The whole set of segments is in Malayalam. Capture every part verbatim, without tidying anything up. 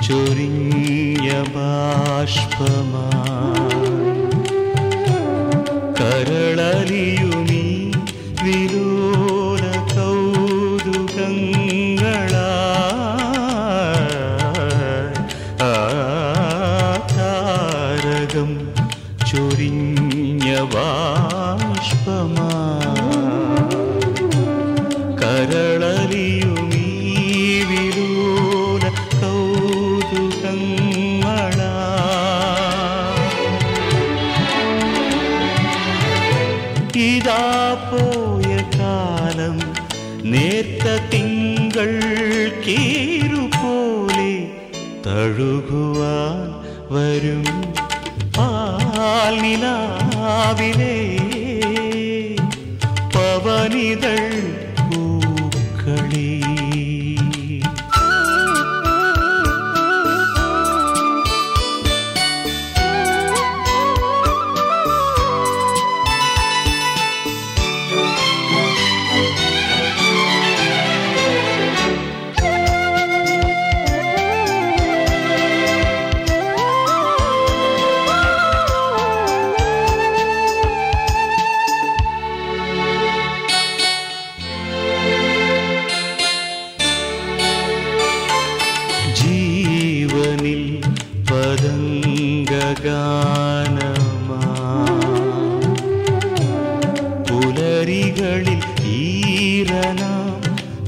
ചൊരിഞ്ഞ ബാഷ്പമായി കരളലിയുമീ വിലോല കൗതുകങ്ങളായി താരകം ചൊരിഞ്ഞ ബാഷ്പമായി കരളലിയുമീ വിലോല ഇതാ പോയ കാലം നേർത്ത തിങ്കൾ കീറുപോലെ തഴുകുവാൻ വരും പാൽനിലാവിലെ പവനിതൾ പൂക്കളി ജീവനിൽ പതംഗഗാനമാ പുലരികളിൽ ഈരനാം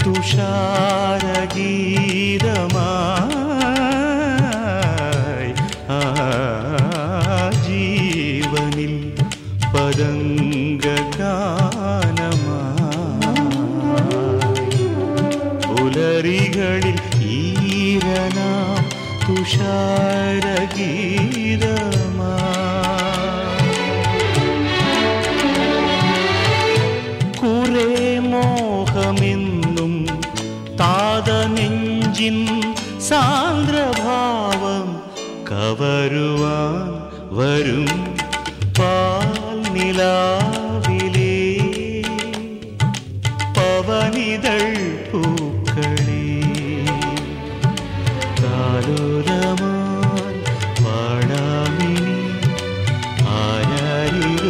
തുഷാരഗീതമായി ആ ജീവനിൽ പതംഗഗാനമായി പുലരികളിൽ ഈരനാം തുഷാരഗീതമാ കുറെ മോഹമെന്നും താത നെഞ്ചിൻ സാന്ദ്രഭാവം കവരുവാൻ വരും പാൽനിലാവിലെ പവനിതൾ പൂക്കളി കാലോലമാൻ പാടാമിനി ആരാരിരോ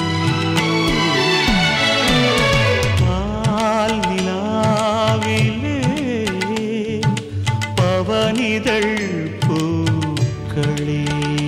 പാൽനിലാവിലെ പവനിതൾ പൂക്കളി.